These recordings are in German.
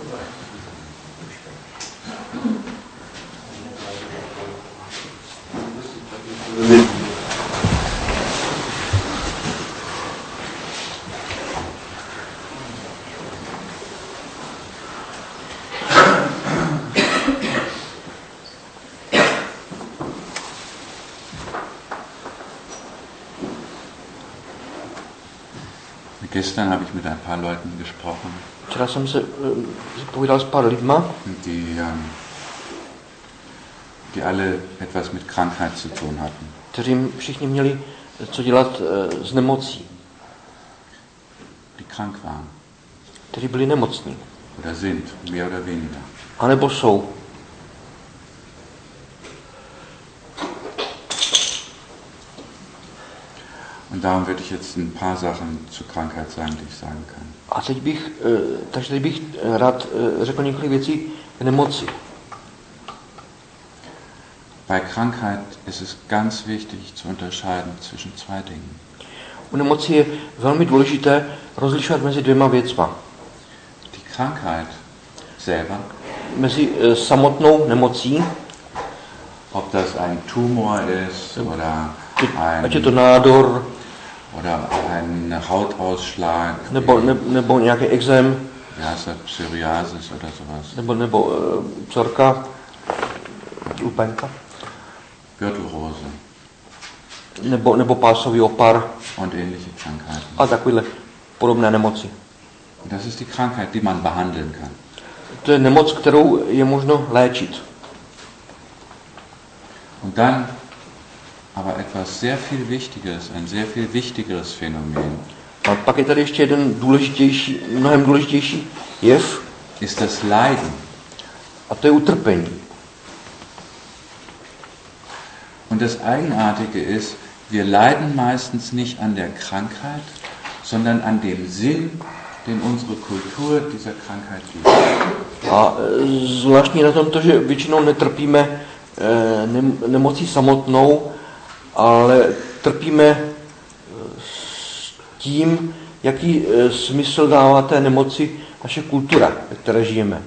Gestern habe ich mit ein paar Leuten gesprochen. Včera jsem se povídal s pár lidma, die alle etwas mit Krankheit zu tun hatten. kteří všichni měli co dělat s nemocí. Die krank waren. Kteří byli nemocní. Oder sind, mehr oder weniger. A nebo jsou. Und darum werde ich jetzt ein paar Sachen zur Krankheit sagen, die ich sagen kann. A teď bych rád řekl několik věcí k nemoci. Bei Krankheit ist es ganz wichtig zu unterscheiden zwischen zwei Dingen. U nemoci je velmi důležité rozlišovat mezi dvěma věcma. Die Krankheit selber, mezi samotnou nemocí, ob das ein Tumor ist oder ať je to nádor, oder ein Hautausschlag, nebo nějaký exém, Psoriasis oder sowas, nebo psorka, lupenka, Gürtelrose, nebo pásový opar und ähnliche Krankheiten. A takovéhle podobné nemoci. Das ist die Krankheit, die man behandeln kann. To je nemoc, kterou je možno léčit. Und dann aber etwas sehr viel Wichtigeres, ein sehr viel wichtigeres Phänomen. A pak je tady ještě jeden důležitější, mnohem důležitější jev. Ist das Leiden. A to je utrpení. Und das Eigenartige ist, wir leiden meistens nicht an der Krankheit, sondern an dem Sinn, den unsere Kultur dieser Krankheit gibt. A zvláštní na tom to, že většinou netrpíme nemocí samotnou, ale trpíme s tím, jaký smysl dává té nemoci naše kultura, ve které žijeme.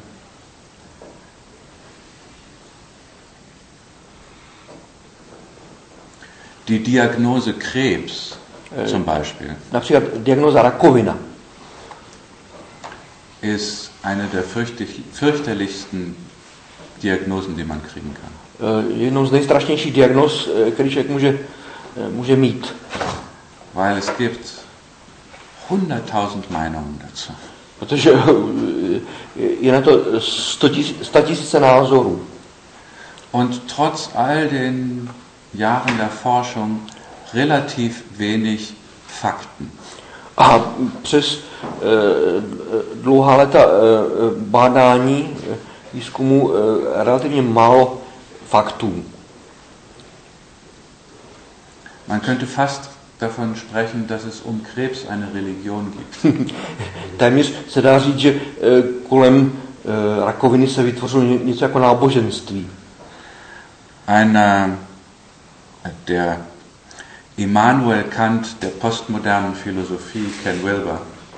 Die Diagnose Krebs zum Beispiel. Například diagnóza rakovina. Ist eine der fürchterlichsten Diagnosen, die man kriegen kann. Jednou z nejstrašnějších diagnóz, který člověk může mít. Weil es gibt 100.000 Meinungen dazu. Protože je na to 100 000 názorů. Und trotz all den Jahren der Forschung relativ wenig Fakten. A přes dlouhá léta bádání, výzkumu relativně málo faktů. Man könnte fast davon sprechen, dass es um Krebs eine Religion gibt. Téměř se dá říct, že kolem rakoviny se vytvořilo něco jako náboženství. Der Immanuel Kant der postmodernen Philosophie, Ken Wilber.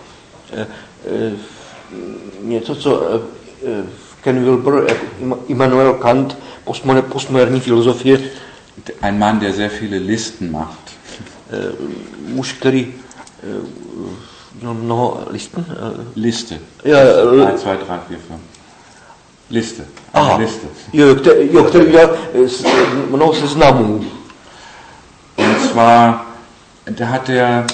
Něco, co Ken Wilber, Immanuel Kant, postmoderní filozofie. Ein Mann, der sehr viele Listen macht. Muž, který měl mnoho listen? Liste. 1, 2, 3, 4, 5. Liste. Aha. Liste. Jo, který udělal mnoho seznamů. Und zwar, da hat er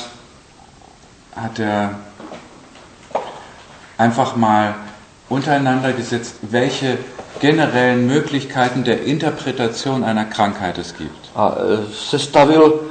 einfach mal untereinander gesetzt, welche generellen Möglichkeiten der Interpretation einer Krankheit es gibt. A sestavil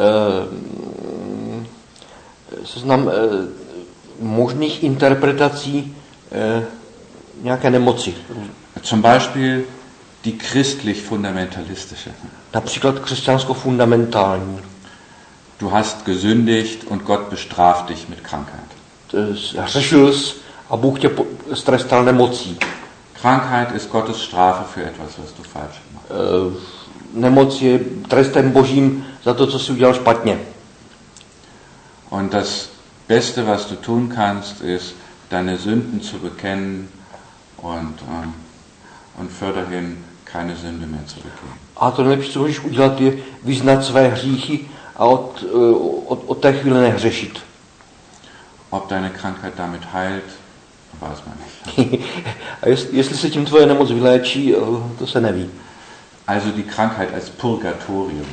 seznam možných interpretací nějaké nemoci. Zum Beispiel die christlich-fundamentalistische. Například křesťansko-fundamentální. Du hast gesündigt und Gott bestraft dich mit Krankheit. Hřešil jsi a Bůh tě strestal nemocí. Krankheit ist Gottes Strafe für etwas, was du falsch machst. Nemoc je trestem Božím za to, co jsi udělal špatně. Und das Beste, was du tun kannst, ist, deine Sünden zu bekennen und förderhin keine Sünde mehr zu begehen. A to nejlepší, co můžeš udělat, je vyznat své hříchy a od té chvíle nehřešit. Ob deine Krankheit damit heilt, weiß man nicht. A jestli se tím tvoje nemoc vyléčí, to se neví. Also die Krankheit als Purgatorium.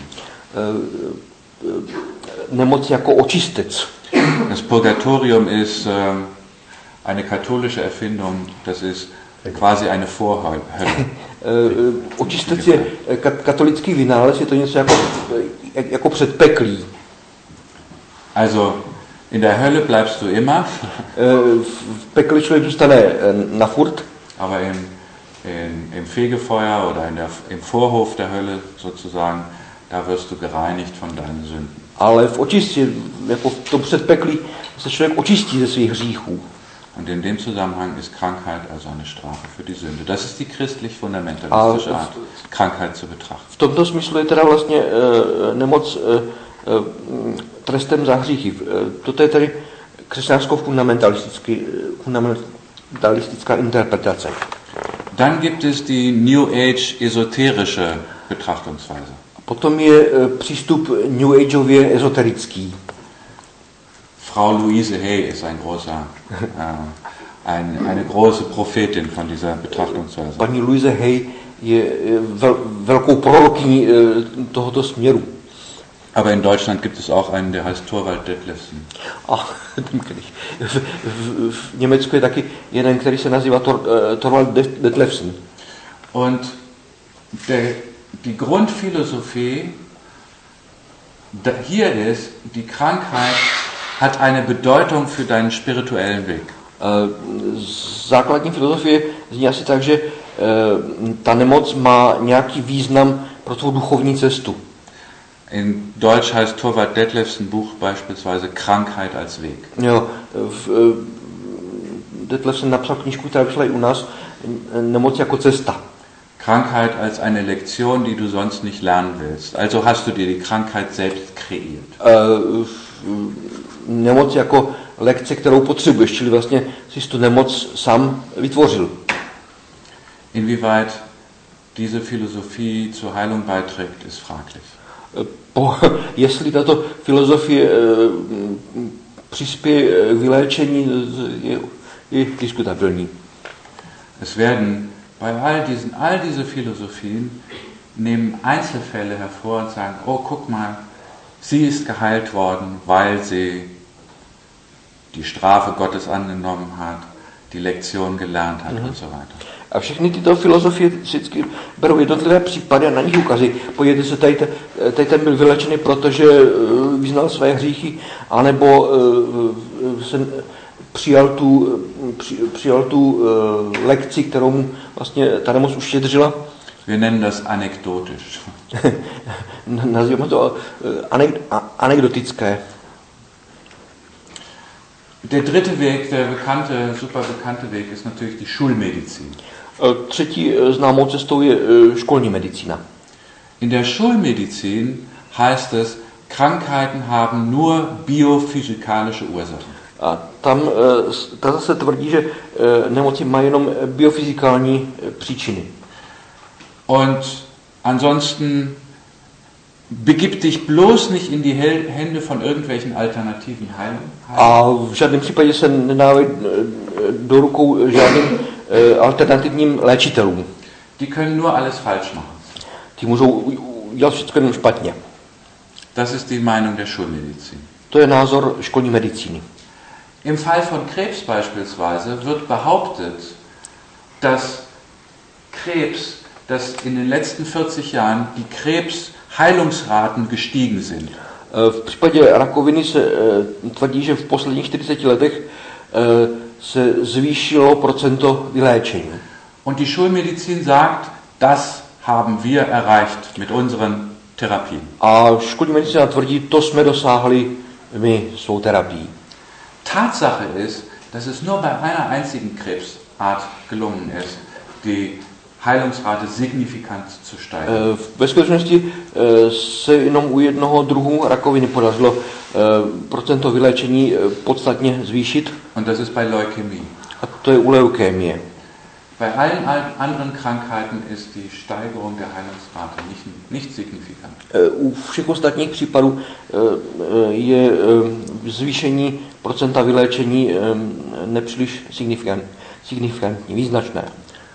Nemoc jako očistec. Das Purgatorium ist eine katholische Erfindung, das ist quasi eine Vorhölle. Očistec je katolický vynález, je to něco jako předpeklí. Also in der Hölle bleibst du immer. V pekli člověk zůstane na furt. Aber im Fegefeuer oder im Vorhof der Hölle sozusagen, da wirst du gereinigt von deinen Sünden. Ale v očistě, jako v tom předpeklí, se člověk očistí ze svých hříchů. Und in dem Zusammenhang ist Krankheit also eine Strafe für die Sünde. Das ist die christlich-fundamentalistische Art, Krankheit zu betrachten. V tomto smyslu je teda vlastně nemoc trestem za hříchy. Toto je tedy křesťansko-fundamentalistická interpretace. Dann gibt es die New Age esoterische Betrachtungsweise. Potom je přístup New Ageově ezoterický. Frau Louise Hay ist eine große Prophetin von dieser Betrachtungsweise. Paní Louise Hay je velkou prorokyní tohoto směru. Aber in Deutschland gibt es auch einen, der heißt Thorvald Detlefsen. V Německu je taky jeden, který se nazývá Thorvald Detlefsen. Und die Grundphilosophie hier ist, die Krankheit hat eine Bedeutung für deinen spirituellen Weg. Základní filozofie zní asi tak, že ta nemoc má nějaký význam pro tvou duchovní cestu. In Deutsch heißt Thorvald Detlefsen Buch beispielsweise Krankheit als Weg. Jo, Detlefsen napsal knížku, která vyšla i u nás, Nemoc jako cesta. Krankheit als eine Lektion, die du sonst nicht lernen willst. Also hast du dir die Krankheit selbst kreiert. Nemoc jako lekce, kterou potřebuješ, čili vlastně jsi tu nemoc sám vytvořil. Inwieweit diese Philosophie zur Heilung beiträgt, ist fraglich. Jestli tato filozofie přispěje k vyléčení, je diskutabilní. Es werden bei all diese Philosophien nehmen Einzelfälle hervor und sagen, oh, guck mal, sie ist geheilt worden, weil sie die Strafe Gottes angenommen hat, die Lektion gelernt hat und so weiter. A všechny tyto filozofie vždycky berou jednotlivé případy a na nich ukazují. Podívejte se, tady ten byl vylečený, protože vyznal své hříchy, anebo přijal tu lekci, kterou mu vlastně ta nemoc uštědřila. Wir nennen das anekdotisch. Nazýváme to anekdotické. Der dritte Weg, der super bekannte Weg, ist natürlich die Schulmedizin. Třetí známou cestou je školní medicína. In der Schulmedizin heißt es, Krankheiten haben nur biophysikalische Ursachen. A tam ta zase tvrdí, že nemoci mají jenom biofyzikální příčiny. Und ansonsten begib dich bloß nicht in die Hände von irgendwelchen alternativen Heilern. A v žádném případě se nedávají do rukou žádným alternativním léčitelům. Die können nur alles falsch machen. Ti můžou dělat všechno jenom špatně. Das ist die Meinung der Schulmedizin. To je názor školní medicíny. Im Fall von Krebs beispielsweise wird behauptet, dass in den letzten 40 Jahren die Krebsheilungsraten gestiegen sind. V případě rakoviny se tvrdí, že v posledních 40 letech se zvýšilo procento vyléčení. Und die Schulmedizin sagt, das haben wir erreicht mit unseren Therapien. A školní medicína tvrdí, to jsme dosáhli my svou terapií. Tatsache ist, dass es nur bei einer einzigen Krebsart gelungen ist, die Heilungsrate signifikant zu steigern. Ve skutečnosti se jenom u jednoho druhu rakoviny podařilo procento vyléčení podstatně zvýšit. Und das ist bei Leukämie. A to je u leukémie. Bei allen anderen Krankheiten ist die Steigerung der Heilungsrate nicht signifikant. U všech ostatních případů je zvýšení procenta vyléčení nepříliš signifikantní, význačné.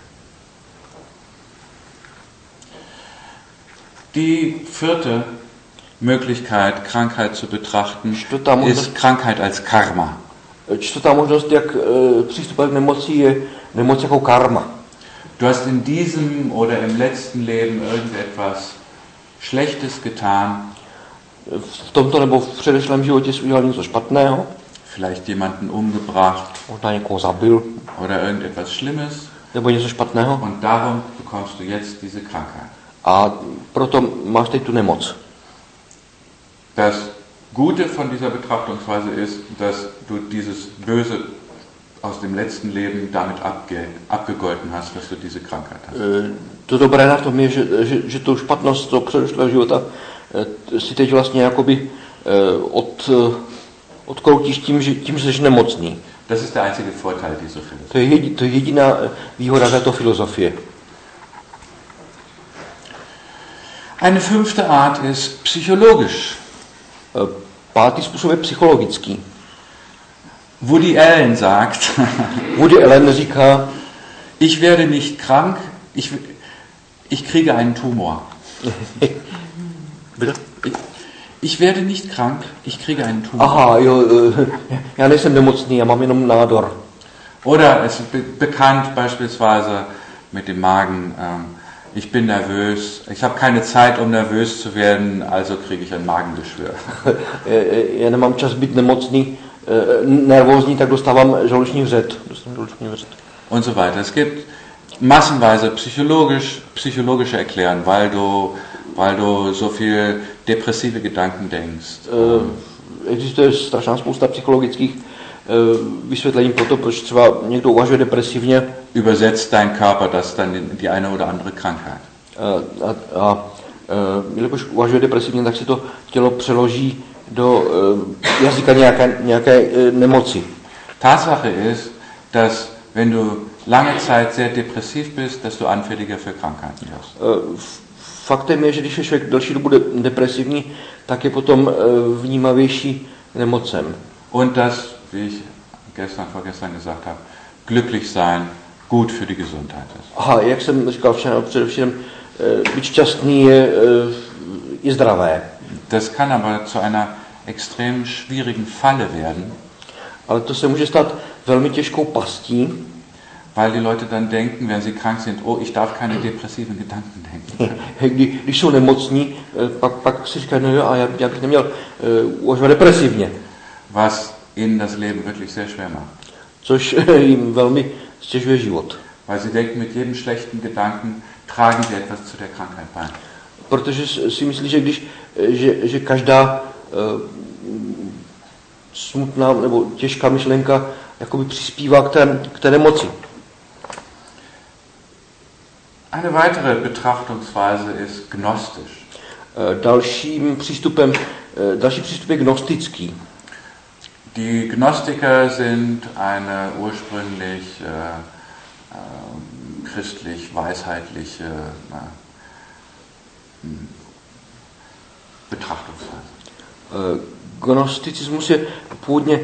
Die vierte Möglichkeit, Krankheit zu betrachten, ist Krankheit als Karma. Čtvrtá možnost, jak přistupovat k nemoci, je nemoc jako karma. Du hast in diesem oder im letzten Leben irgendetwas Schlechtes getan. V tomto nebo v předešlém životě jsi udělal něco špatného. Vielleicht jemanden umgebracht. Možná někoho zabil. Oder irgendetwas Schlimmes. Nebo něco špatného. Und darum bekommst du jetzt diese Krankheit. A proto máš teď tu nemoc. Das Gute von dieser Betrachtungsweise ist, dass du dieses Böse aus dem letzten Leben damit abgegolten hast, dass du diese Krankheit hast. To dobré na tom je, že tu špatnost toho předešlého života si teď vlastně jakoby odkroutíš tím, že jsi nemocný. Das ist der einzige Vorteil dieser Philosophie. To je jediná výhoda této filozofie. Eine fünfte Art ist psychologisch. Pátý způsob je psychologický. Woody Allen sagt, Woody Allen říká, ich werde nicht krank, ich kriege einen Tumor. Bitte? Ich werde nicht krank, ich kriege einen Tumor. Aha, jo, já nejsem nemocný, já mám jenom nádor. Oder es ist bekannt beispielsweise mit dem Magen, ich bin nervös, ich habe keine Zeit, um nervös zu werden, also kriege ich ein Magengeschwür. Já nemám čas být nemocný, nervózní, tak dostávám žaluční vřet. Und so weiter. Es gibt massenweise psychologische Erklärungen, weil du so viel depressive Gedanken denkst. Existuje strašná spousta psychologických vysvětlení pro to, proč třeba někdo uvažuje depresivně. Übersetzt dein Körper das dann in die eine oder andere Krankheit. Jelikož uvažuje depresivně, tak si to tělo přeloží do jazyka nějaké nemoci. Tatsache ist, dass wenn du lange Zeit sehr depressiv bist, dass du anfälliger für Krankheiten wirst. Faktem je, že když je člověk delší dobu depresivní, tak je potom vnímavější nemocem. Und das, wie ich vorgestern gesagt habe, glücklich sein gut für die Gesundheit ist. Aha, jak jsem říkal včera, především být šťastný je zdravé. Das kann aber zu einer extrem schwierigen Falle werden. Ale to se může stát velmi těžkou pastí. Weil die Leute dann denken, wenn sie krank sind, oh, ich darf keine depressiven Gedanken denken. Když jsou nemocní, pak si říkají, no jo, a já bych neměl uvažovat depresivně. Was ihnen das Leben wirklich sehr schwer macht. Což jim velmi stěžuje život. Weil sie denken, mit jedem schlechten Gedanken tragen sie etwas zu der Krankheit bei. Protože si myslí, že každá smutná nebo těžká myšlenka jakoby přispívá k té nemoci. Eine weitere Betrachtungsweise ist gnostisch. Další přístup je gnostický. Die Gnostiker sind eine ursprünglich christlich-weisheitliche Betrachtungsweise. Gnosticismus je původně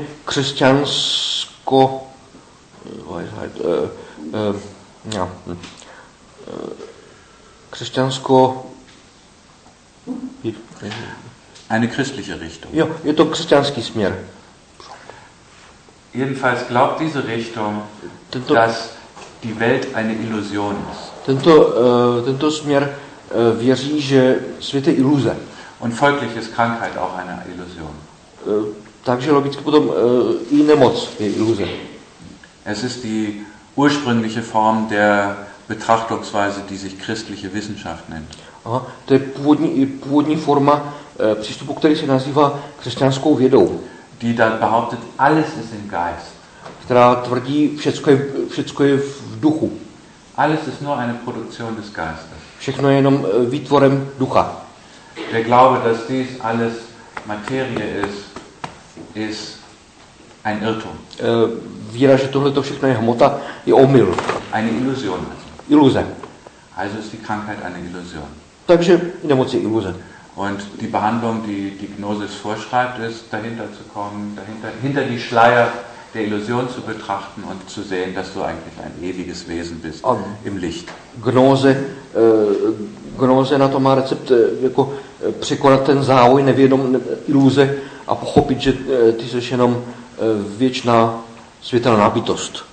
Eine christliche Richtung. Jo, je to křesťanský směr. Jedenfalls glaubt diese Richtung, dass die Welt eine Illusion ist. Tento směr věří, že svět je iluze. Und folglich ist Krankheit auch eine Illusion. Takže logicky potom i nemoc je iluze. Es ist die ursprüngliche Form der Betrachtungsweise, die sich christliche Wissenschaft nennt. Aha, to je původní forma přístupu, který se nazývá křesťanskou vědou. Die dann behauptet, alles ist im Geist. Která tvrdí, všecko je v duchu. Alles ist nur eine Produktion des Geistes. Všechno je jenom výtvorem ducha. Der Glaube, dass dies alles Materie ist ein Irrtum. Víra, že tohle všechno je hmota, je omyl. Eine Illusion. Iluze. Also ist die Krankheit eine Illusion. Takže nemoc je iluze. Und die Behandlung, die die Gnosis vorschreibt, ist, dahinter zu kommen, hinter die Schleier der Illusion zu betrachten und zu sehen, dass du eigentlich ein ewiges Wesen bist im Licht. Gnoze na to má recept jako překonat ten závoj nevědom iluze a pochopit, že ty jsi jenom věčná světelná bytost.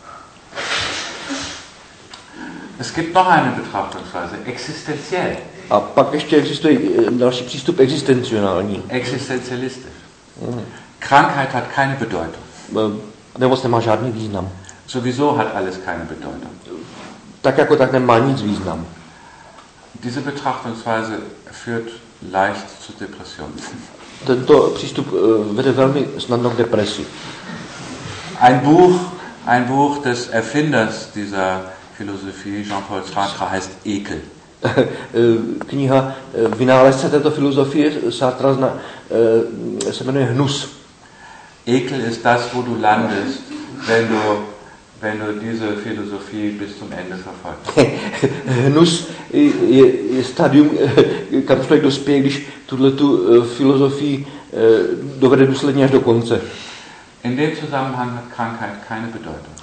Es gibt noch eine Betrachtungsweise, existenziell. A pak ještě existuje další přístup existencionální. Existenzialistisch. Krankheit hat keine Bedeutung. Nemoc nemá žádný význam. Sowieso hat alles keine Bedeutung. Tak jako tak nemá nic význam. Diese Betrachtungsweise führt leicht zu Depressionen. Tento přístup vede velmi snadno k depresi. Ein Buch des Erfinders dieser Philosophie, Jean-Paul Sartre, heißt Ekel. Kniha vynálezce této filozofie Sartre se jmenuje Hnus. Ekel ist das, wo du landest, wenn du diese Philosophie bis zum Ende verfolgst. Hnus je stadium, kam člověk dospěje, když tu filozofii dovede důsledně až do konce. In dem Zusammenhang hat Krankheit keine Bedeutung.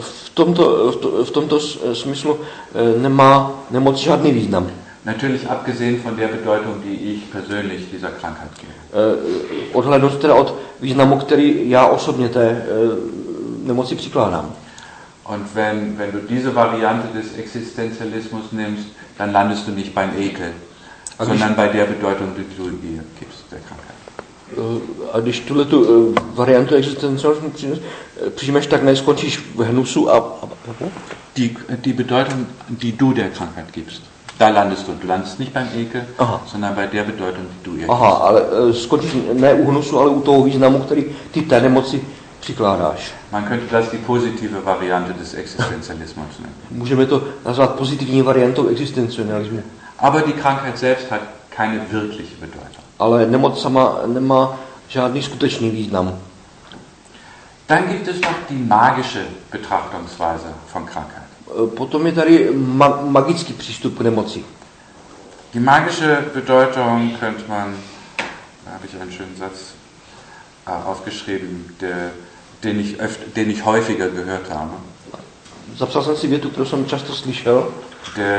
V tomto smyslu nemá nemoc žádný význam. Natürlich abgesehen von der Bedeutung, die ich persönlich dieser Krankheit gebe. Odhlédnout teda od významu, který já osobně té nemoci přikládám. Und wenn du diese Variante des Existenzialismus nimmst, dann landest du nicht beim Ekel, sondern bei der Bedeutung, die du ihr gibst, der Krankheit. A když tuhletu variantu existenzialismu přijmeš, tak neskončíš v hnusu a Die Bedeutung, die du der Krankheit gibst. Da landest du. Du landest nicht beim Ekel, sondern bei der Bedeutung, die du ihr gibst. Aha, ale skončíš ne u hnusu, ale u toho významu, který ty té nemoci přikládáš. Man könnte das die positive Variante des Existenzialismus nennen. Můžeme to nazvat pozitivní variantou existencionalismu. Aber die Krankheit selbst hat keine wirkliche Bedeutung. Ale nemoc sama nemá žádný skutečný význam. Dann gibt es noch die magische Betrachtungsweise von Krankheit. Potom je tady magický přístup k nemoci. Die magische Bedeutung könnte man, da habe ich einen schönen Satz aufgeschrieben, den ich häufiger gehört habe. Zapsal jsem si větu, kterou jsem často slyšel. Der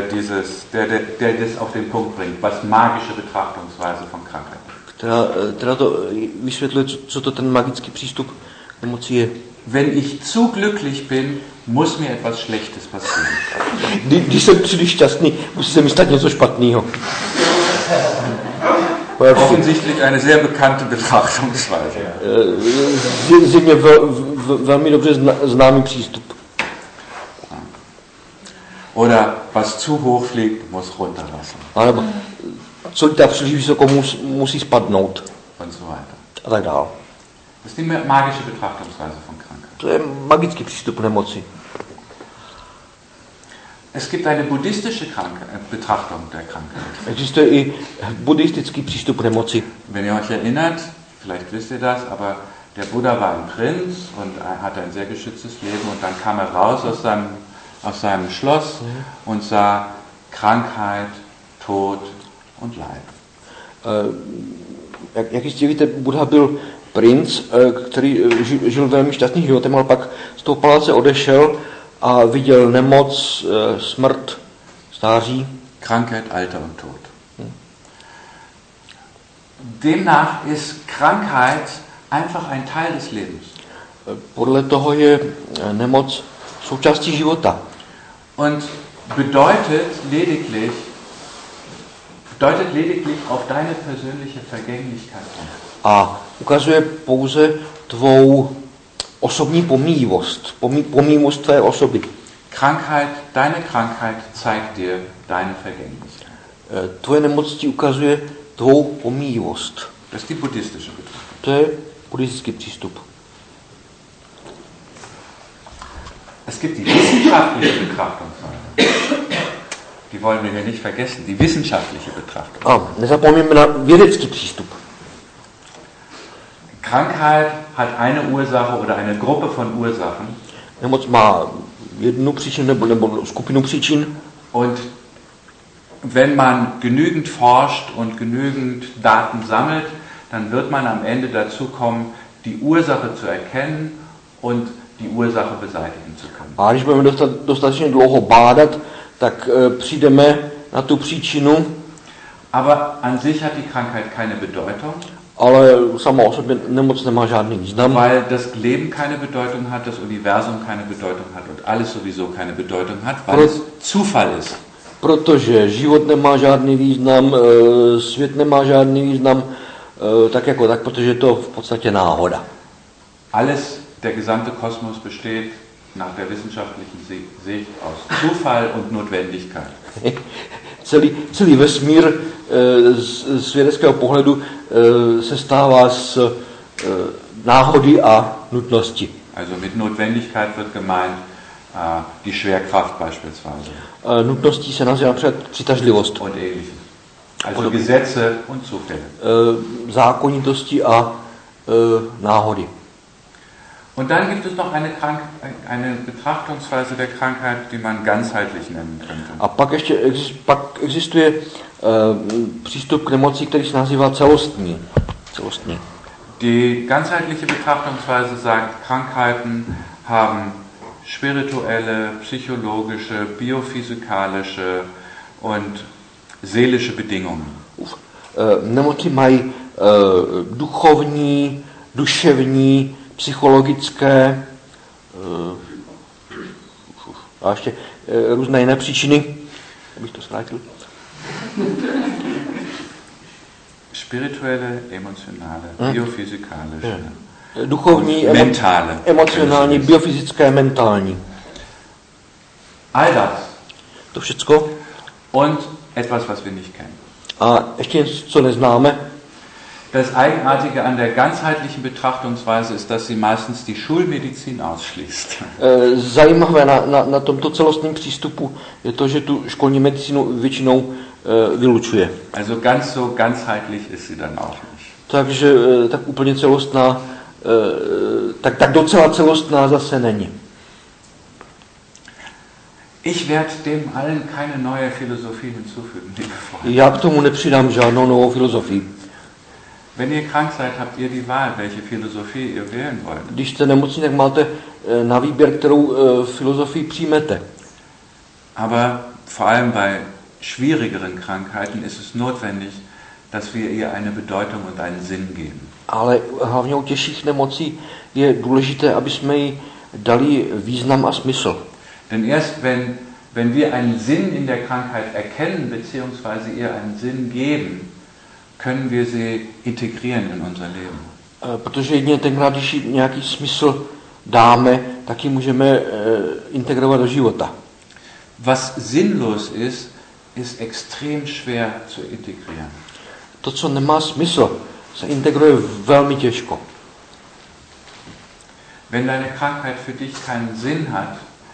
das auf den Punkt bringt, was magische Betrachtungsweise von Krankheit. Která to vysvětluje, co to ten magický přístup k nemoci je. Wenn ich zu glücklich bin, muss mir etwas Schlechtes passieren. Když jsem příliš šťastný, musí se mi stát něco špatného. Offensichtlich eine sehr bekannte Betrachtungsweise. Zjevně velmi dobře známý přístup. Oder was zu hoch fliegt, muss runterlassen. Alebo co lítá příliš vysoko, musí spadnout. Und so weiter. A tak dále. Das ist die magische Betrachtungsweise von Krankheit. To je magický přístup k nemoci. Es gibt eine buddhistische Betrachtung der Krankheit. Existuje i buddhistický přístup k nemoci. Wenn ihr euch erinnert, vielleicht wisst ihr das, aber der Buddha war ein Prinz und hatte ein sehr geschütztes Leben und dann kam er raus aus seinem Schloss und sah Krankheit, Tod und Leid. Jak jistě víte, Buddha byl princ, který žil velmi šťastným životem, ale pak z toho paláce odešel a viděl nemoc, smrt, stáří. Krankheit, Alter und Tod. Demnach ist Krankheit einfach ein Teil des Lebens. Podle toho je nemoc součástí života. Und bedeutet lediglich auf deine persönliche Vergänglichkeit. A ukazuje pouze tvou osobní pomíjivost, pomíjivost tvé osoby. Deine Krankheit zeigt dir deine Vergänglichkeit. Tvoje nemoc ti ukazuje tvou pomíjivost. Das ist die buddhistische Betrachtung. To je buddhistický přístup. Es gibt die wissenschaftliche Betrachtungsweise. Die wollen wir hier nicht vergessen. Die wissenschaftliche Betrachtung. A nezapomeňme na vědecký přístup. Krankheit hat eine Ursache oder eine Gruppe von Ursachen. Nemoc má jednu příčinu nebo skupinu příčin. Und wenn man genügend forscht und genügend Daten sammelt, dann wird man am Ende dazu kommen, die Ursache zu erkennen und die Ursache beseitigen zu können. A když budeme dostatečně dlouho bádat, tak přijdeme na tu příčinu. Aber an sich hat die Krankheit keine Bedeutung. Ale sama o sobě nemoc nemá žádný význam. Weil das Leben keine Bedeutung hat, das Universum keine Bedeutung hat und alles sowieso keine Bedeutung hat, weil es Zufall ist. Protože život nemá žádný význam, svět nemá žádný význam, tak jako tak, protože je to v podstatě náhoda. Alles, der gesamte Kosmos besteht nach der wissenschaftlichen Sicht aus Zufall und Notwendigkeit. Celý vesmír z vědeckého pohledu se stává z náhody a nutnosti. Also mit Notwendigkeit wird gemeint die Schwerkraft beispielsweise. Nutností se nazývá například přitažlivost. Und ähnliches. Also Gesetze und Zufälle. Zákonitosti a náhody. Und dann gibt es noch eine Betrachtungsweise der Krankheit, die man ganzheitlich nennen könnte. A pak existuje přístup k nemoci, který se nazývá celostní. Die ganzheitliche Betrachtungsweise sagt, Krankheiten haben spirituelle, psychologische, biophysikalische und seelische Bedingungen. Nemoci mají duchovní, duševní, psychologické a ještě různé jiné příčiny. Abych to zkrátil. Spirituelle, emotionale, biophysikalische, duchovní, mentale, emocionální, biofyzické, mentální. All das. To všecko. Und etwas, was wir nicht kennen. A ještě něco, co neznáme. Das Eigenartige an der ganzheitlichen Betrachtungsweise ist, dass sie meistens die Schulmedizin ausschließt. Zajímavé na tomto celostním přístupu je to, že tu školní medicínu většinou vylučuje. Also ganz so ganzheitlich ist sie dann auch nicht. Takže tak úplně celostná, tak docela celostná zase není. Ich werde dem allen keine neue Philosophie hinzufügen, liebe Freunde. Já k tomu nepřidám žádnou novou filozofii. Wenn ihr krank seid, habt ihr die Wahl, welche Philosophie ihr wählen wollt. Když jste nemocní, tak máte na výběr, kterou filozofii přijmete. Aber vor allem bei schwierigeren Krankheiten ist es notwendig, dass wir ihr eine Bedeutung und einen Sinn geben. Ale hlavně u těžších nemocí je důležité, aby jsme jí dali význam a smysl. Denn erst wenn wir einen Sinn in der Krankheit erkennen, beziehungsweise ihr einen Sinn geben, können wir sie integrieren in unser Leben. Protože jedině tenkrát, když jí nějaký smysl dáme, tak ji můžeme integrovat do života. Was sinnlos ist, ist extrem schwer zu integrieren. To, co nemá smysl, se integruje velmi těžko. Wenn deine Krankheit für dich keinen Sinn hat,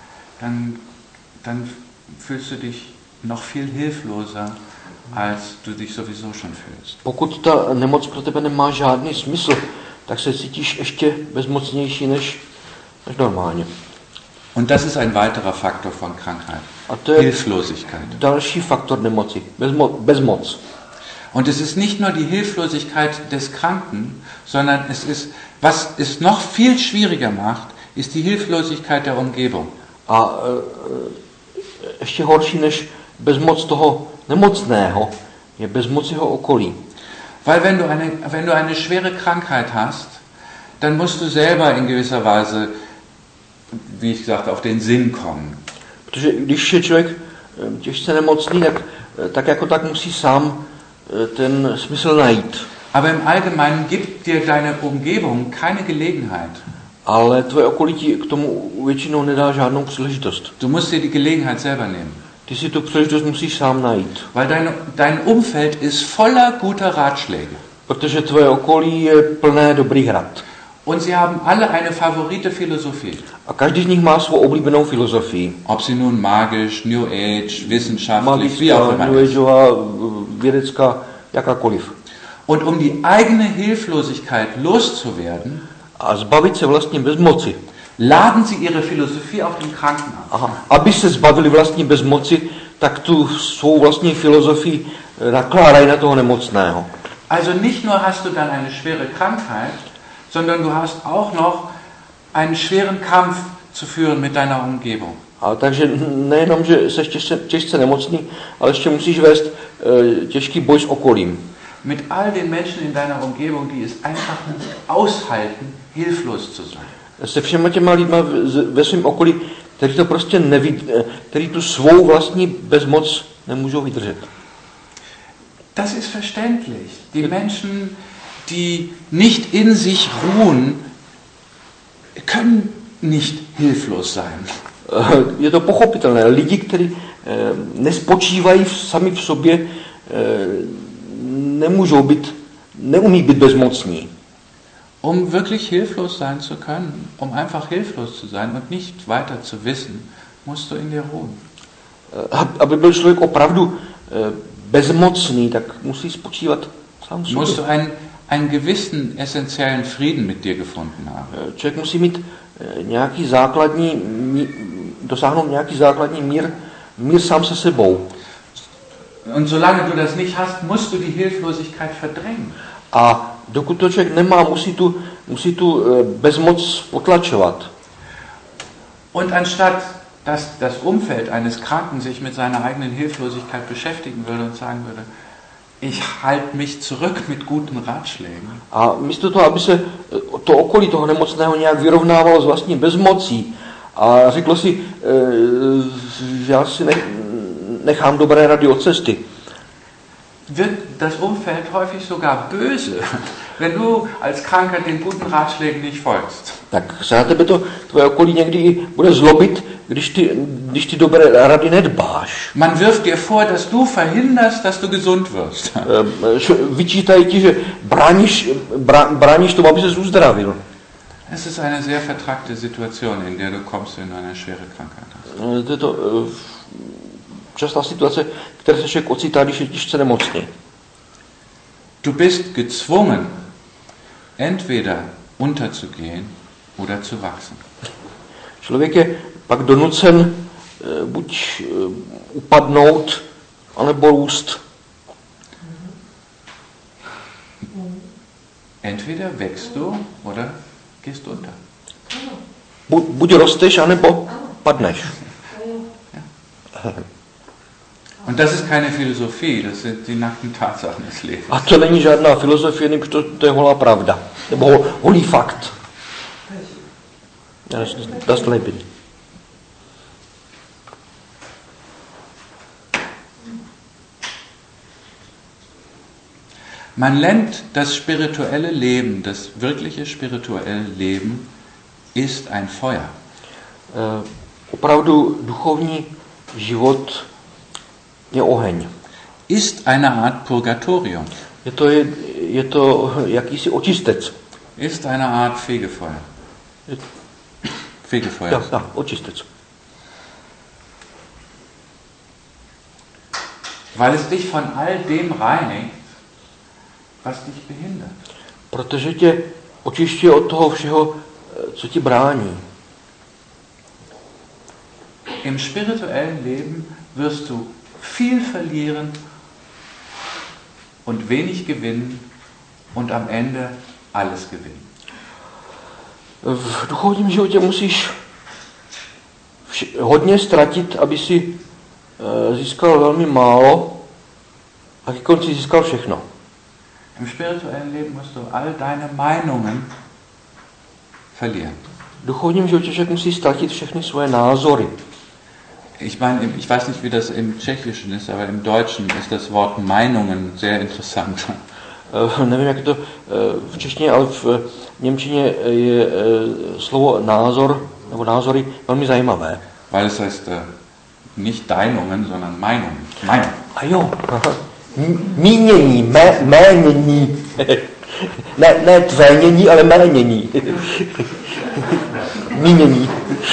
dann fühlst du dich noch viel hilfloser, als du dich sowieso schon fühlst. Pokud ta nemoc pro tebe nemá žádný smysl, tak se cítíš ještě bezmocnější než normálně. Und das ist ein weiterer Faktor von Krankheit. A to je Hilflosigkeit. Další faktor nemoci, bezmoc. Und es ist nicht nur die Hilflosigkeit des Kranken, sondern es ist, was es noch viel schwieriger macht, ist die Hilflosigkeit der Umgebung. A ještě horší než bezmoc toho nemocného je bezmoc jeho okolí. Weil wenn du eine schwere Krankheit hast, dann musst du selber in gewisser Weise, wie ich sagte, auf den Sinn kommen. Protože když je člověk těžce nemocný, tak jako tak musí sám ten smysl najít. Aber im Allgemeinen gibt dir deine Umgebung keine Gelegenheit. Ale tvoje okolí ti k tomu většinou nedá žádnou příležitost. Du musst dir die Gelegenheit selber nehmen. Ty si tu příležitost musíš sám najít. Weil dein Umfeld ist voller guter Ratschläge. Protože tvoje okolí je plné dobrých rad. Und sie haben alle eine favorite Philosophie. A každý z nich má svou oblíbenou filozofii. Ob sie nun magisch, New Age, wissenschaftlich, wie auch immer. New Ageová, vědecká, jakákoliv. Und um die eigene Hilflosigkeit loszuwerden, a zbavit se vlastně bezmoci, laden sie ihre Philosophie auf den Kranken ab. A aby se zbavili vlastní bezmoci, tak tu svou vlastní filozofii nakládají na toho nemocného. Also nicht nur hast du dann eine schwere Krankheit, sondern du hast auch noch einen schweren Kampf zu führen mit deiner Umgebung. A takže nejenom, že jsi těžce nemocný, ale ještě musíš vést těžký boj s okolím. Mit all den Menschen in deiner Umgebung, die es einfach nicht aushalten, hilflos zu sein. Se všema těma lidma ve svém okolí, kteří to prostě kteří tu svou vlastní bezmoc nemůžou vydržet. Das ist verständlich. Die Menschen, die nicht in sich ruhen, können nicht hilflos sein. Je to pochopitelné. Lidi, kteří nespočívají sami v sobě, neumí být bezmocní. Um wirklich hilflos sein zu können, um einfach hilflos zu sein und nicht weiter zu wissen, musst du in dir ruhen. Aby byl člověk opravdu bezmocný, tak musí spočívat sám v sobě. Musst du einen gewissen essentiellen Frieden mit dir gefunden haben. Člověk musí mít dosáhnout nějaký základní mír sám se sebou. Und solange du das nicht hast, musst du die Hilflosigkeit verdrängen. A dokud to člověk nemá, musí tu bezmoc potlačovat. Und anstatt dass das Umfeld eines Kranken sich mit seiner eigenen Hilflosigkeit beschäftigen würde und sagen würde, ich halte mich zurück mit guten Ratschlägen. A místo toho, aby se to okolí toho nemocného nějak vyrovnávalo s vlastní bezmocí a řeklo si, já si nechám dobré rady od cesty. Wird das Umfeld häufig sogar böse, wenn du als Kranker den guten Ratschlägen nicht folgst. Tak se na tebe to tvoje okolí někdy bude zlobit, když ty dobré rady nedbáš. Man wirft dir vor, dass du verhinderst, dass du gesund wirst. Vyčítají ti, že bráníš tomu, aby ses uzdravil. Es ist eine sehr vertrackte Situation, in der du kommst, wenn du eine schwere Krankheit hast. To je to častá situace, které se člověk ocitá, když je těžce nemocný. Du bist gezwungen, entweder unterzugehen oder zu wachsen. Člověk je pak donucen buď upadnout, anebo růst. Entweder wächst du oder gehst unter. Buď rosteš, anebo padneš. Und das ist keine Philosophie, das sind die nackten Tatsachen des Lebens. A to není žádná filozofie, nebo to je holá pravda. Nebo holý fakt. Das Leben. Man nennt das spirituelle Leben, das wirkliche spirituelle Leben, ist ein Feuer. Opravdu duchovní život je oheň. Ist eine Art Purgatorium. Je to jakýsi očistec. Ist eine Art Fegefeuer. Fegefeuer. Ja, očistec. Weil es dich von all dem reinigt, was dich behindert. Protože tě očišťuje od toho všeho, co ti brání. Im spirituellen Leben wirst du viel verlieren und wenig gewinnen und am Ende alles gewinnen. V duchovním životě musíš hodně ztratit, aby si získal velmi málo a ke konci získal všechno. Im spirituellen Leben musst du all deine Meinungen verlieren. V duchovním životě však musí ztratit všechny svoje názory. Ich meine, ich weiß nicht, wie das im Tschechischen ist, aber im Deutschen ist das Wort Meinungen sehr interessant. Nevím, jak je to v češtině, ale v němčině je slovo názor nebo názory velmi zajímavé. Weil es heißt nicht Deinungen, sondern Meinungen. Meinung. A jo, mínění, ménění. Ne tvénění, ale ménění. Mínění.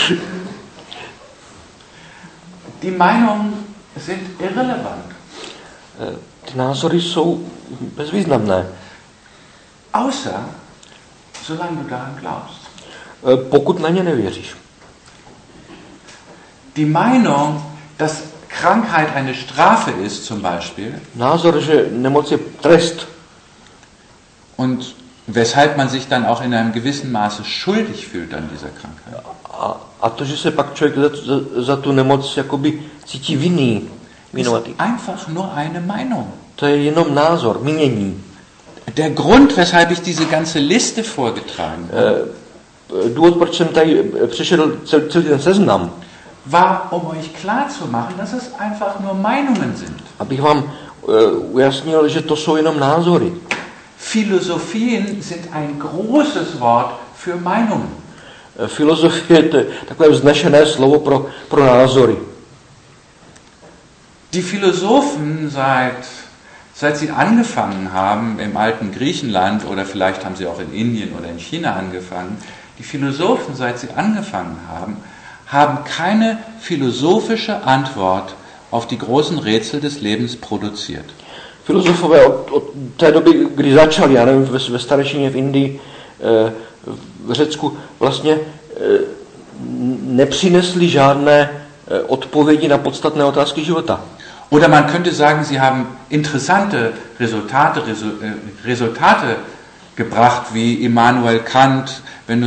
Die Meinungen sind irrelevant. Ty názory jsou bezvýznamné. Außer, solange du daran glaubst. pokud na ně nevěříš. Die Meinung, dass Krankheit eine Strafe ist, zum Beispiel, Názor, že nemoc je trest, und weshalb man sich dann auch in einem gewissen Maße schuldig fühlt an dieser Krankheit. a to, že se pak člověk za tu nemoc jakoby cítí vinný, vinovatý. Einfach nur eine Meinung. To je jenom názor, mínění. Der Grund, weshalb ich diese ganze Liste vorgetragen habe, Důvod, proč jsem tady přešel celý ten seznam, war, euch klarzumachen, dass es einfach nur Meinungen sind. abych vám ujasnil, že to jsou jenom názory. Philosophien sind ein großes Wort für Meinungen. Filozofie je takové vznešené slovo pro názory. Die Philosophen, seit sie angefangen haben im alten Griechenland, oder vielleicht haben sie auch in Indien oder in China angefangen, die Philosophen, seit sie angefangen haben, haben keine philosophische Antwort auf die großen Rätsel des Lebens produziert. Filozofové od té doby, kdy začali, já nevím, ve staršině v Indii, v Řecku, vlastně nepřinesli žádné odpovědi na podstatné otázky života. Oder man könnte sagen, sie haben interessante Resultate gebracht, wie Immanuel Kant, wenn du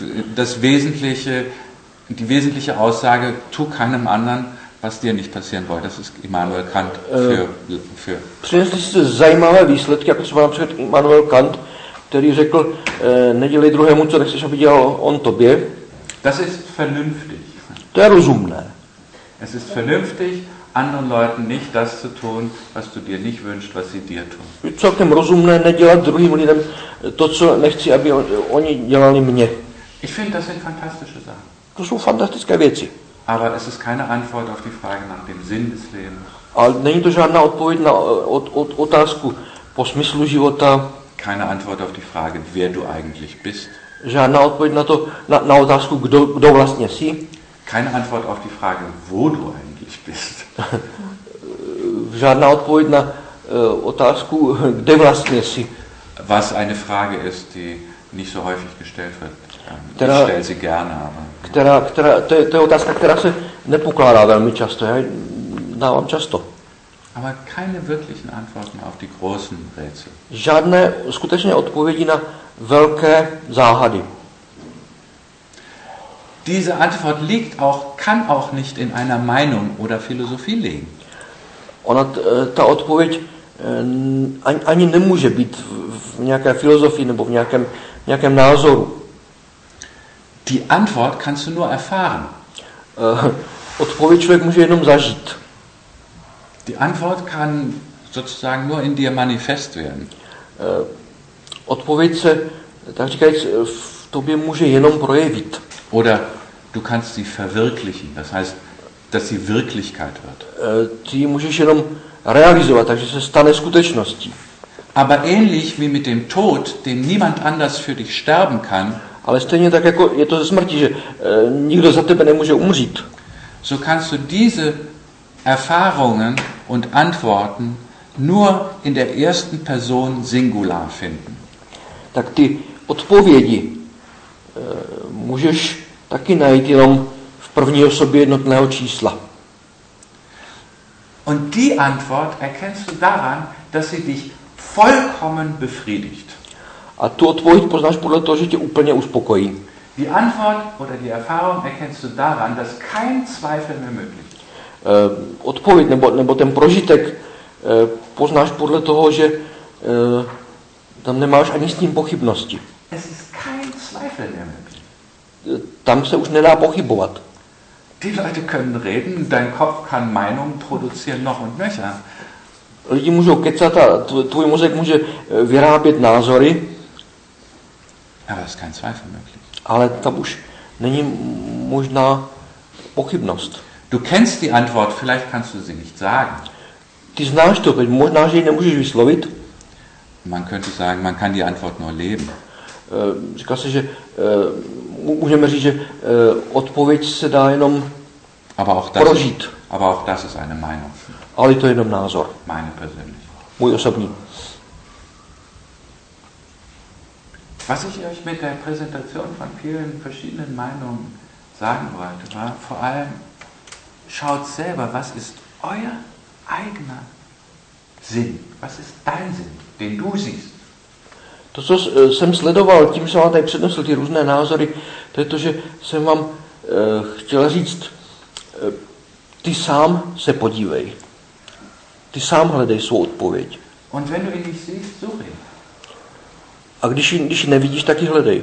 die wesentliche Aussage, tu keinem anderen, was dir nicht passieren wollte. Das ist Immanuel Kant für. Přinesli si zajímavé výsledky, jako třeba například Immanuel Kant, který řekl, nedělej druhému, co nechceš, aby dělal on tobě. Das ist vernünftig. To je rozumné. Es ist vernünftig, anderen Leuten nicht das zu tun, was du dir nicht wünschst, was sie dir tun. Je celkem rozumné nedělat druhým lidem to, co nechci, aby oni dělali mě. Ich finde, das sind fantastische Sachen. To jsou fantastické věci. Aber es ist keine Antwort auf die Frage nach dem Sinn des Lebens. Ale není to žádná odpověď na otázku po smyslu života. Keine Antwort auf die Frage, wer du eigentlich bist. Žádná odpověď na otázku, kdo vlastně jsi. Keine Antwort auf die Frage, wo du eigentlich bist. Žádná odpověď na otázku, kde vlastně jsi. Was eine Frage ist, die nicht so häufig gestellt wird. Ich stelle sie gerne, aber... To je otázka, která se nepokládá velmi často. Já ji dávám často. Aber keine wirklichen Antworten auf die großen Rätsel. Žádné skutečné odpovědi na velké záhady. Diese Antwort kann auch nicht in einer Meinung oder Philosophie liegen. Ta odpověď ani nemůže být v nějaké filozofii nebo v nějakém názoru. Die Antwort kannst du nur erfahren. Odpověď člověk může jenom zažít. Die Antwort kann sozusagen nur in dir manifest werden. Odpověď se, tak říkajíc, v tobě může jenom projevit. Oder du kannst sie verwirklichen, das heißt, dass sie Wirklichkeit wird. Ty ji můžeš jenom realizovat, takže se stane skutečností. Aber ähnlich wie mit dem Tod, den niemand anders für dich sterben kann, ale stejně tak, jako je to ze smrti, že nikdo za tebe nemůže umřít. So kannst du diese Erfahrungen und Antworten nur in der ersten Person Singular finden. Tak ty odpovědi můžeš taky najít jenom v první osobě jednotného čísla. Und die Antwort erkennst du daran, dass sie dich vollkommen befriedigt. A tu odpověď poznáš podle toho, že tě úplně uspokojí. Die Antwort oder die Erfahrung erkennst du daran, dass kein Zweifel mehr möglich ist. Odpověď nebo ten prožitek poznáš podle toho, že tam nemáš ani s tím pochybnosti. Es ist kein Zweifel mehr möglich. Tam se už nedá pochybovat. Die Leute können reden, dein Kopf kann Meinungen produzieren noch und nöcher. Lidi můžou kecat a tvůj mozek může vyrábět názory. Aber es ist kein Zweifel möglich. Ale tam už není možná pochybnost. Du kennst die Antwort, vielleicht kannst du sie nicht sagen. Ty znáš to, možná, že ji nemůžeš vyslovit. Man könnte sagen, man kann die Antwort nur leben. Říká se, že můžeme říct, že odpověď se dá jenom prožít. Aber auch das ist eine Meinung. Ale to je jenom názor. Meine persönliche. Můj osobní. Was ich euch mit der Präsentation von vielen verschiedenen Meinungen sagen wollte, war vor allem, schaut selber, was ist euer eigener Sinn? Was ist dein Sinn, den du siehst? To, co jsem sledoval, tím jsem vám tady přednesl ty různé názory, to je to, že jsem vám chtěl říct, ty sám se podívej. Ty sám hledej svou odpověď. Und wenn du ihn nicht siehst, such ihn. A když ji nevidíš, tak ji hledej.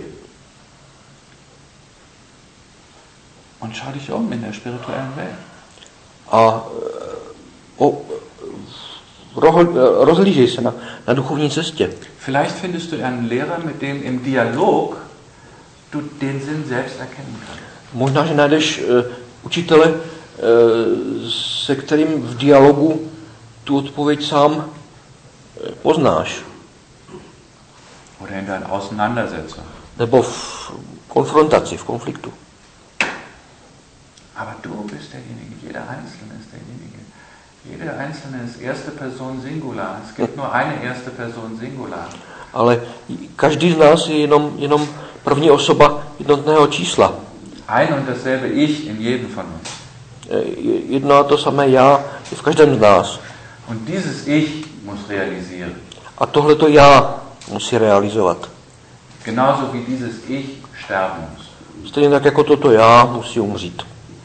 Und schau dich um in der spirituellen Welt. A rozhlížej se na duchovní cestě. Vielleicht findest du einen Lehrer, mit dem im Dialog du den Sinn selbst erkennen kannst. Možná, že najdeš učitele, se kterým v dialogu tu odpověď sám poznáš. Oder in deiner Auseinandersetzung. Nebo v konfrontaci, v konfliktu. Aber du bist derjenige, jeder Einzelne ist derjenige. Jeder Einzelne ist erste Person Singular. Es gibt nur eine erste Person Singular. Ale každý z nás je jenom první osoba jednotného čísla. Ein und dasselbe Ich in jedem von uns. Jedno a to samé já je v každém z nás. Und dieses Ich muss realisieren. A tohleto já musí realizovat. Genauso wie dieses Ich sterben muss. Stejně tak jako toto já musí umřít.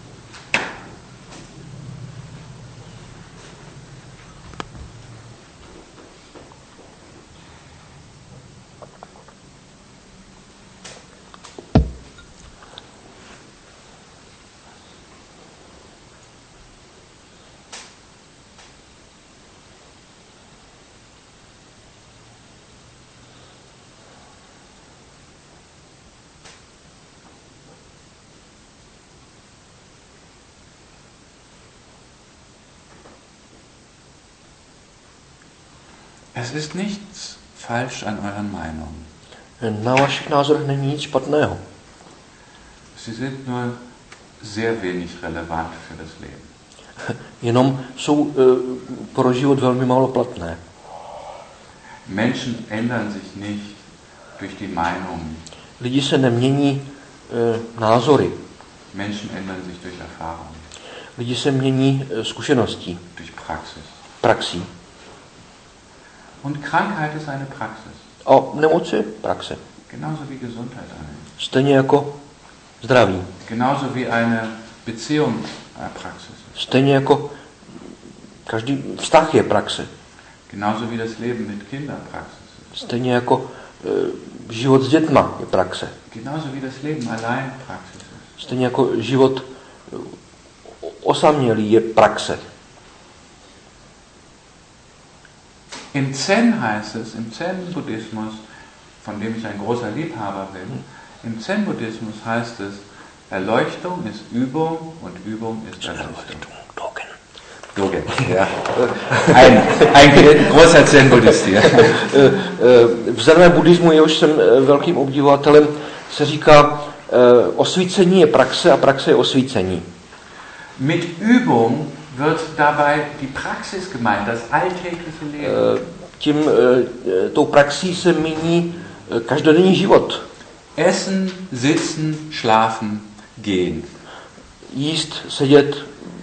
Es ist nichts falsch an euren Meinungen. Na vašich názorech není nic špatného. Sie sind nur sehr wenig relevant für das Leben. Jenom jsou pro život velmi málo platné. Menschen ändern sich nicht durch die Meinungen. Lidi se nemění názory. Menschen ändern sich durch Erfahrung. Lidi se mění zkušeností. Durch Praxis. Praxí. Und Krankheit ist eine Praxis. A nemoc je praxe. Genauso wie Gesundheit eine. Stejně jako zdraví. Genauso wie eine Beziehung eine Praxis ist. Stejně jako každý vztah je praxe. Genauso wie das Leben mit Kindern Praxis ist. Stejně jako život s dětma je praxe. Genauso wie das Leben allein Praxis ist. Stejně jako život osamělý je praxe. Im Zen heißt es, im Zen-Buddhismus, von dem ich ein großer Liebhaber bin, im Zen-Buddhismus heißt es, Erleuchtung ist Übung und Übung ist Erleuchtung. Dogen, ja. Ein großer Zen-Buddhist hier. V zeném buddhismu, jehož jsem velkým obdivovatelem, se říká, osvícení je praxe a praxe je osvícení. Mit Übung wird dabei die Praxis gemeint, das alltägliche Leben. Tou praxí se míní každodenní život. Essen, sitzen, schlafen, gehen. Jíst, sedět,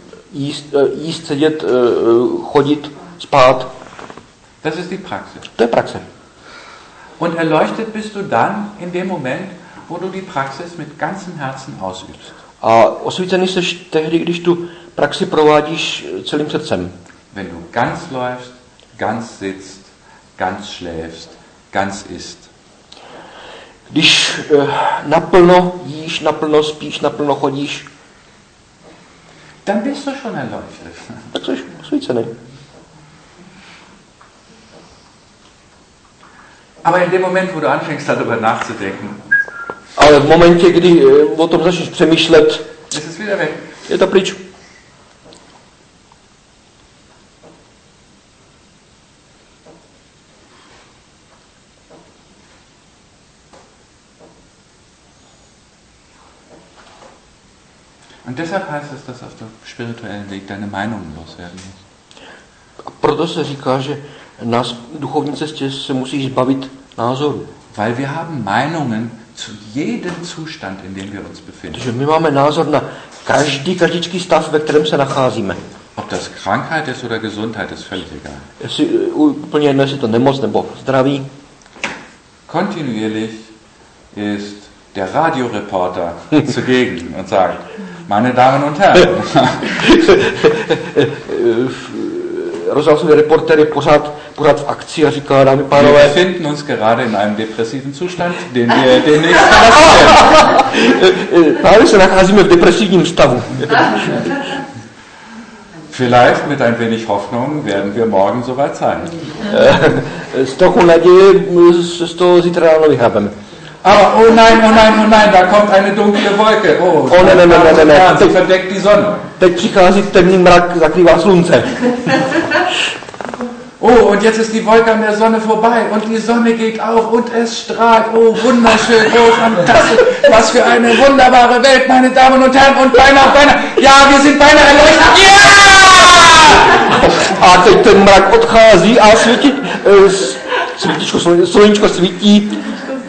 chodit, spát. Das ist die Praxis. To je praxe. Und erleuchtet bist du dann in dem Moment, wo du die Praxis mit ganzem Herzen ausübst. A osvícený seš tehdy, když tu praxi provádíš celým srdcem. Wenn du ganz läufst, ganz sitzt, ganz schläfst, ganz isst. Když naplno jíš, naplno spíš, naplno chodíš, dann bist du schon erleuchtet. Tak jsi osvícený. Aber in dem Moment, wo du anfängst, darüber nachzudenken, ale v momentě, kdy o tom začneš přemýšlet, ist es wieder weg. Je to pryč. Und deshalb heißt es, dass auf dem spirituellen Weg deine Meinungen loswerden musst. A proto se říká, že na duchovní cestě se musíš zbavit názoru. Weil wir haben Meinungen zu jedem Zustand, in dem wir uns befinden. Protože my máme názor na každý stav, ve kterém se nacházíme. Ob das Krankheit ist oder Gesundheit, ist völlig egal. Jestli úplně jedno, jestli to nemoc nebo zdraví. Kontinuierlich ist der Radioreporter zugegen und sagt, meine Damen und Herren. Rozhlasový reporter je pořád v akci a říká, dámy Wir pánové, befinden uns gerade in einem depressiven Zustand, den wir demnächst verlassen werden. právě se nacházíme v depresivním stavu. Vielleicht mit ein wenig Hoffnung werden wir morgen soweit sein. Z trochu naděje se z toho zítra ráno vyhrabeme. Aber oh nein, da kommt eine dunkle Wolke. Oh ne. Sie verdeckt die Sonne. Teď přichází temný mrak, zakrývá slunce. Oh, und jetzt ist die Wolke an der Sonne vorbei und die Sonne geht auf und es strahlt. Oh, wunderschön, oh, fantastisch. Was für eine wunderbare Welt, meine Damen und Herren. Und beinahe, ja, wir sind beinahe erleuchtet. Ja! A teď ten mrak odchází a sluníčko svítí.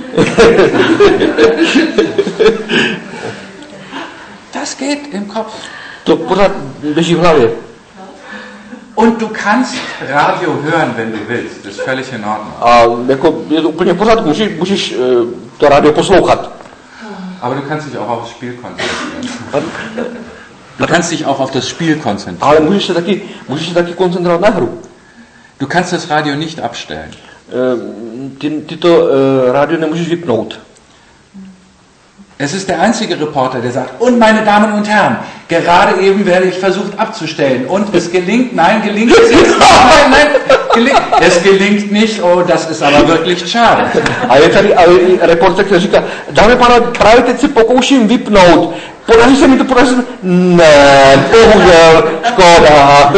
Das geht im Kopf. To pořád běží v hlavě. Und du kannst Radio hören, wenn du willst. Das ist völlig in Ordnung. A jako je to úplně v pořádku, můžeš to rádio poslouchat. Aber du kannst dich auch auf das Spiel konzentrieren. Du kannst dich auch auf das Spiel konzentrieren. Ale můžeš se taky koncentrovat na hru. Du kannst das Radio nicht abstellen. Ty to rádio nemůžeš vypnout. Es ist der einzige Reporter, der sagt, und meine Damen und Herren, gerade eben werde ich versucht abzustellen. Und es gelingt, gelingt es jetzt. Es gelingt nicht, oh, das ist aber wirklich schade. A je tady reporter, který říká, dámy pánové, právě teď se pokouším vypnout. Podaří se mi to. Ne, bohužel, škoda.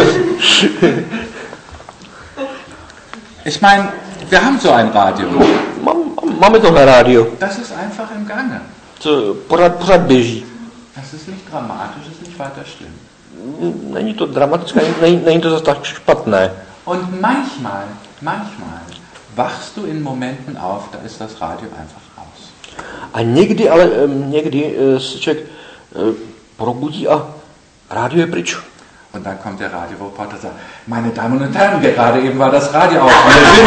Ich meine, wir haben so ein Radio. Máme tohle rádio. Das ist einfach im Gange. Co pořád běží. Das ist nicht dramatisch, das ist nicht weiter schlimm. Není to dramatické, není to zase tak špatné. Und manchmal wachst du in Momenten auf, da ist das Radio einfach aus. A někdy se člověk probudí a rádio je pryč. Und dann kommt der Radioreporter und sagt, meine Damen und Herren, gerade eben war das Radio aus.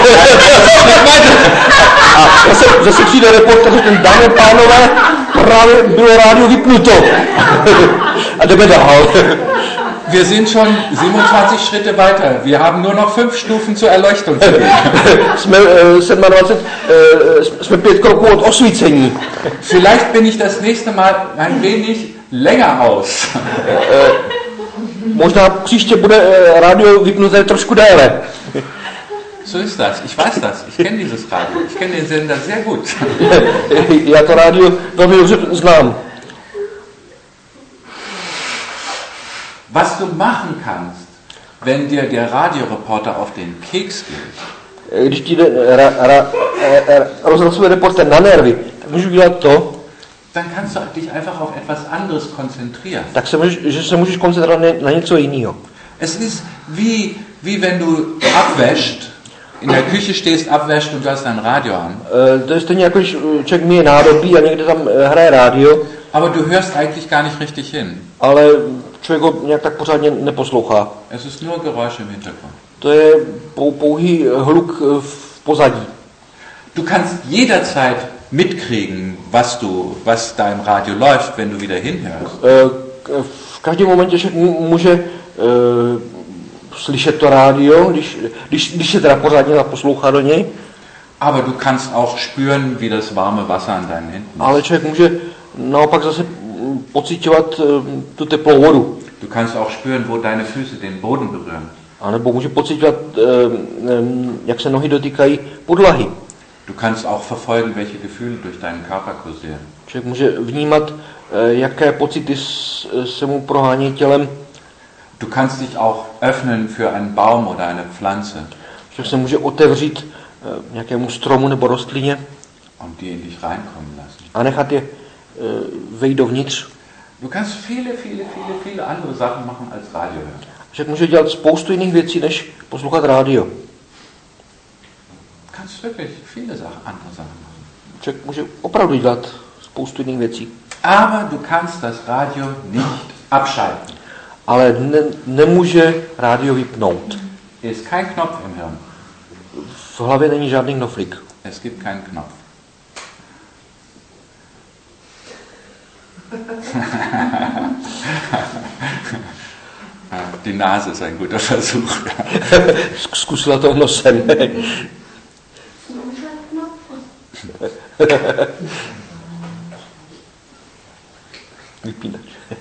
A zase přijde reporter, ten dámy pánové, právě bylo rádio vypnuto. A jdeme dál. Wir sind schon 27 Schritte weiter. Wir haben nur noch 5 Stufen zur Erleuchtung zu gehen. Jsme 5 kroků od osvícení. Vielleicht bin ich das nächste Mal ein wenig länger aus. Možná příště bude rádio vypnuté trošku déle. So ist das. Ich weiß das. Ich kenne dieses Radio. Ich kenne den Sender sehr gut. Já to rádio velmi dobře znám. Was du machen kannst, wenn dir der Radioreporter auf den Keks geht. Když ti jde rozhlasový reporter na nervy, tak můžu dělat to. Dann kannst du dich einfach auf etwas anderes konzentrieren. Tak že se můžeš koncentrovat na něco jiného. Es ist wie wenn du abwäscht, in der Küche stehst, abwäscht und du hast dein Radio an. To je stejně jako když člověk myje nádobí a někde tam hraje rádio. Aber du hörst eigentlich gar nicht richtig hin. Ale člověk ho nějak tak pořádně neposlouchá. Es ist nur Geräusch im Hintergrund. To je pouhý hluk v pozadí. Du kannst jederzeit mitkriegen, was da im Radio läuft, wenn du wieder hinhörst. V každém momentě člověk může slyšet to rádio, když se teda pořádně poslouchá do něj. Aber du kannst auch spüren, wie das warme Wasser an deinen Händen ist. Ale člověk může naopak zase pociťovat tu teplou vodu. Du kannst auch spüren, wo deine Füße den Boden berühren. A nebo může pociťovat, jak se nohy dotýkají podlahy. Du kannst auch verfolgen, welche Gefühle durch deinen Körper kursieren. Člověk může vnímat, jaké pocity se mu prohání tělem. Du kannst dich auch öffnen für einen Baum oder eine Pflanze. Člověk se může otevřít nějakému stromu nebo rostlině. Und die in dich reinkommen lassen. A nechat je vejít dovnitř. Du kannst viele andere Sachen machen als Radio hören. Člověk může dělat spoustu jiných věcí, než poslouchat rádio. Du kannst wirklich viele andere Sachen machen. člověk může opravdu dělat spoustu jiných věcí. Aber du kannst das Radio nicht abschalten. Ale nemůže rádio vypnout. Ist kein Knopf im Hirn. V hlavě není žádný knoflík. Es gibt keinen Knopf. Die Nase ist ein guter Versuch. Zkusila to nosem. Vypínač.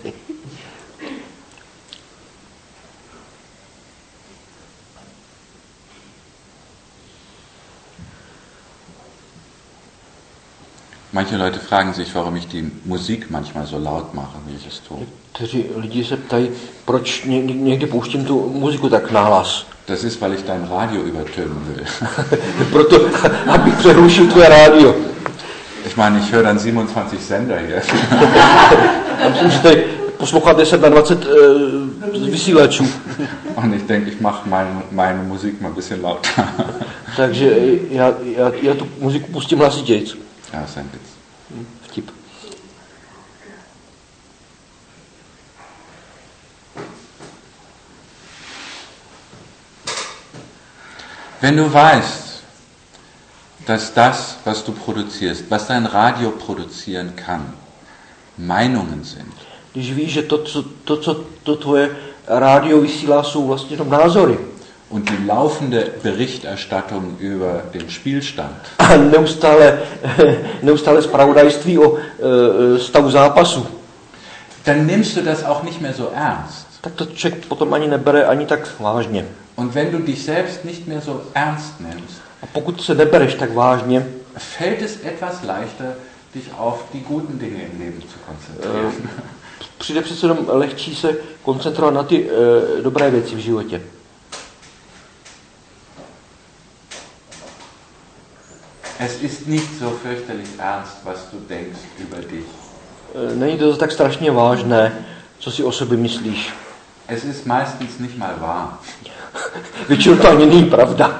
Manche Leute fragen sich, warum ich die Musik manchmal so laut mache, wie ich es tue. Někteří lidi se ptají, proč někdy pouštím tu muziku tak nahlas. Das ist, weil ich dein Radio übertönen will. Proto, abych přehlušil tvoje rádio. Ich meine, ich höre dann 27 Sender hier. Já myslím, že tady poslouchá 10 na 20 vysílačů. Und ich denke, ich mache meine Musik mal ein bisschen lauter. Takže já tu muziku pustím hlasitějc. Ja, ist ein Witz. Vtip. Wenn du weißt, dass das, was du produzierst, was dein Radio produzieren kann, Meinungen sind. Když víš, že to tvoje rádio vysílá, jsou vlastně jenom názory. Und die laufende Berichterstattung über den Spielstand. A neustále zpravodajství o stavu zápasu. Dann nimmst du das auch nicht mehr so ernst. Tak to člověk potom ani nebere ani tak vážně. Und wenn du dich selbst nicht mehr so ernst nimmst, a pokud se nebereš tak vážně, fällt es etwas leichter, dich auf die guten Dinge im Leben zu konzentrieren. Přijde přece jenom lehčí se koncentrovat na ty dobré věci v životě. Es ist nicht so fürchterlich ernst, was du denkst über dich. Není to tak strašně vážné, co si o sobě myslíš. Es ist meistens nicht mal wahr. Většinou to ani není pravda.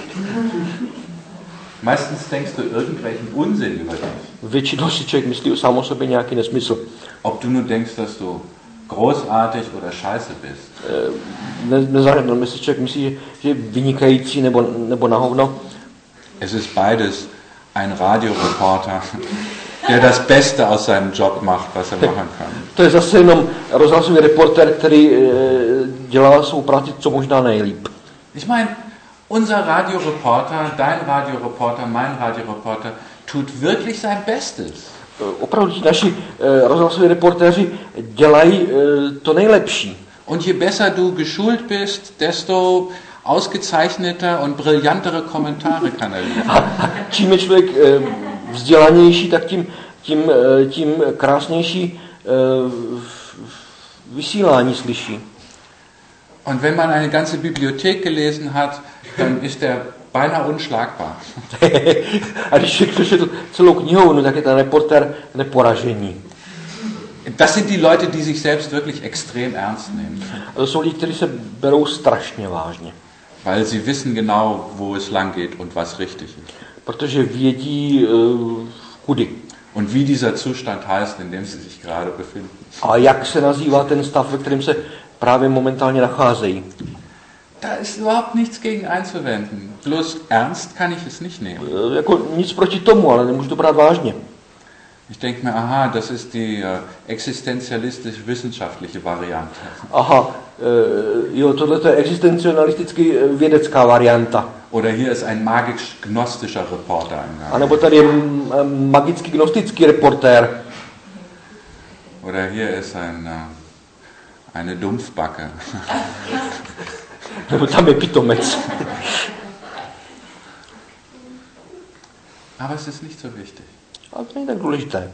Meistens denkst du irgendwelchen Unsinn über dich. Většinou si člověk myslí sám o sobě nějaký nesmysl. Ob du nur denkst, dass du großartig oder scheiße bist. Nezáleží, jestli člověk myslí, že je vynikající nebo na hovno. Es ist beides ein Radioreporter, der das Beste aus seinem Job macht, was er machen kann. To je zase jenom rozhlasový reporter, který dělá svou práci co možná nejlíp. Ich meine, unser Radioreporter, dein Radioreporter, mein Radioreporter tut wirklich sein Bestes. Opravdu naši rozhlasoví reportéři dělají to nejlepší. Und je besser du geschult bist, desto ausgezeichneter und brillantere Kommentare kann er liefern. Čím je člověk vzdělanější, tak tím krásnější vysílání slyší. Und wenn man eine ganze Bibliothek gelesen hat, dann ist er beinahe unschlagbar. A když člověk přečetl celou knihovnu, tak je ten reportér neporažení. Das sind die Leute, die sich selbst wirklich extrem ernst nehmen. A to jsou lidi, kteří se berou strašně vážně. Weil sie wissen genau, wo es lang geht und was richtig ist. Protože vědí kudy. Und wie dieser Zustand heißt, in dem sie sich gerade befinden. A jak se nazývá ten stav, ve kterém se právě momentálně nacházejí. Da ist überhaupt nichts gegen einzuwenden. Bloß ernst kann ich es nicht nehmen. Jako nic proti tomu, ale nemůžu to brát vážně. Ich denke mir, aha, das ist die existenzialistisch-wissenschaftliche Variante. Aha, jo, tohle je existencionalisticky vědecká varianta. Oder hier ist ein magisch-gnostischer Reporter im Gang. A nebo tady je magicky gnostický reportér. Oder hier ist eine Dumpfbacke. Nebo tam je pitomec. Aber es ist nicht so wichtig. Ale to není tak důležité.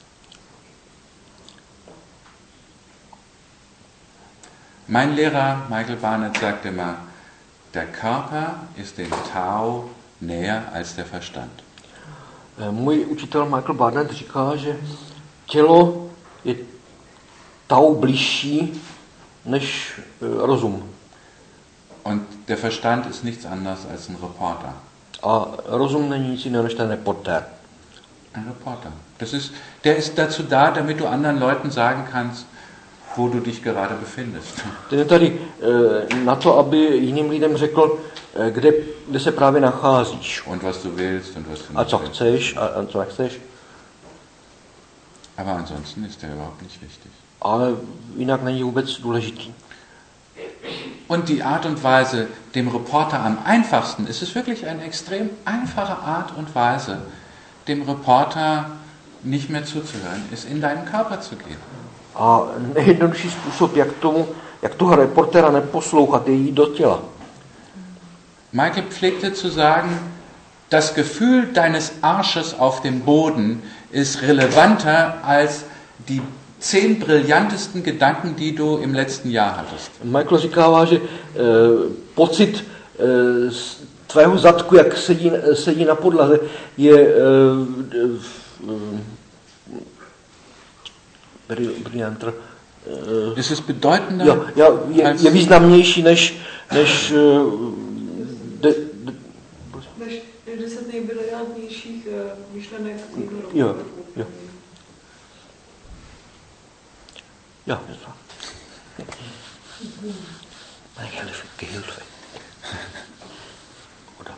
Mein Lehrer Michael Barnett sagt immer, der Körper ist dem Tao näher als der Verstand. Můj učitel Michael Barnett říká, že tělo je Tao bližší než rozum. Und der Verstand ist nichts anderes als ein Reporter. A rozum není nic jiného než ten reportér. Ein Reporter. Der ist dazu da, damit du anderen Leuten sagen kannst, wo du dich gerade befindest. Ten je tady na to, aby jiným lidem řekl, kde se právě nacházíš. Und was du willst und was du A nicht co willst. chceš a co nechceš. Aber ansonsten ist der überhaupt nicht wichtig. Ale jinak není vůbec důležitý. Und die Art und Weise, dem Reporter am einfachsten, es ist wirklich eine extrem einfache Art und Weise, dem Reporter nicht mehr zuzuhören, ist in deinen Körper zu gehen. A nejjednodušší způsob, jak toho reportera neposlouchat, je jít do těla. Michael pflegte zu sagen, das Gefühl deines Arsches auf dem Boden ist relevanter als die 10 brillantesten Gedanken, die du im letzten Jahr hattest. Michael říkává, že pocit tvého zadku, jak sedí na podlaze, je brillanter. Es ist bedeutender. Je významnější než 10 nejbrilantnějších myšlenek týdnu roku. Jo. Ja, das war. Meine Gehilfe. Oder?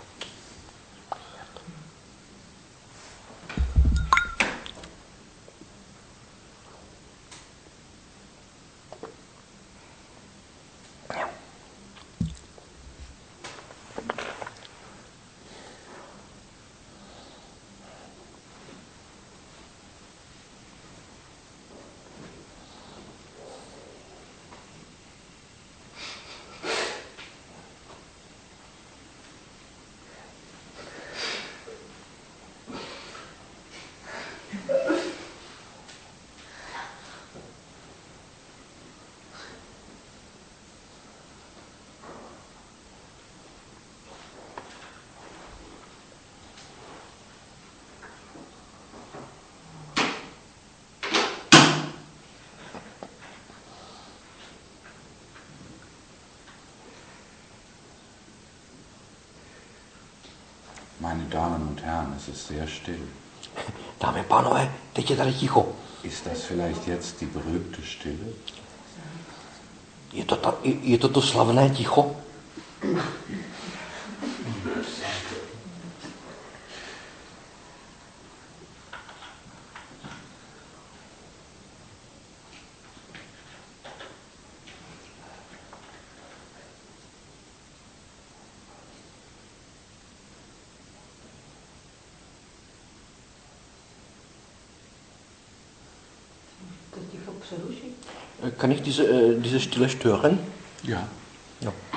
Meine Damen und Herren, es ist sehr still. Dámy a pánové, teď je tady ticho. Ist das vielleicht jetzt die berühmte Stille? Je to slavné ticho? Kann ich diese Stille stören? Ja. Ja.